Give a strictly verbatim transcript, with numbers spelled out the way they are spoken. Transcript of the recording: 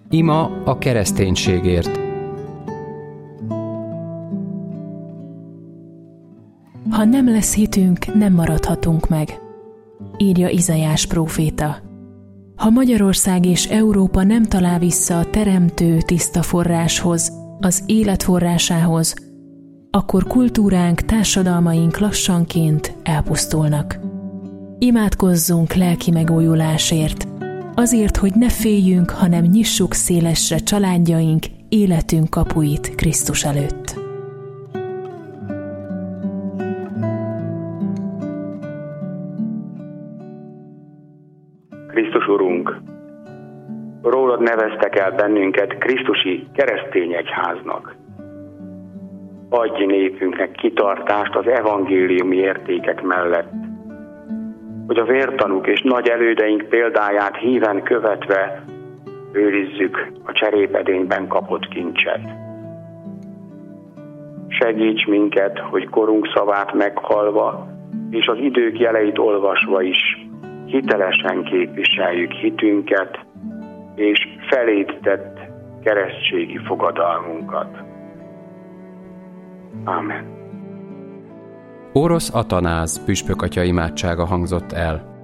Ima a kereszténységért. Ha nem lesz hitünk, nem maradhatunk meg, írja Izaiás próféta. Ha Magyarország és Európa nem talál vissza a teremtő tiszta forráshoz, az élet forrásához, akkor kultúránk, társadalmaink lassanként elpusztulnak. Imádkozzunk lelki megújulásért, azért, hogy ne féljünk, hanem nyissuk szélesre családjaink, életünk kapuit Krisztus előtt. Krisztus Urunk, rólad neveztek el bennünket krisztusi keresztény egyháznak. Adj népünknek kitartást az evangéliumi értékek mellett, hogy a vértanúk és nagy elődeink példáját híven követve őrizzük a cserépedényben kapott kincset. Segíts minket, hogy korunk szavát meghallva és az idők jeleit olvasva is hitelesen képviseljük hitünket és feléd tett keresztségi fogadalmunkat. Ámen. Orosz Atanáz püspök atya imádsága hangzott el.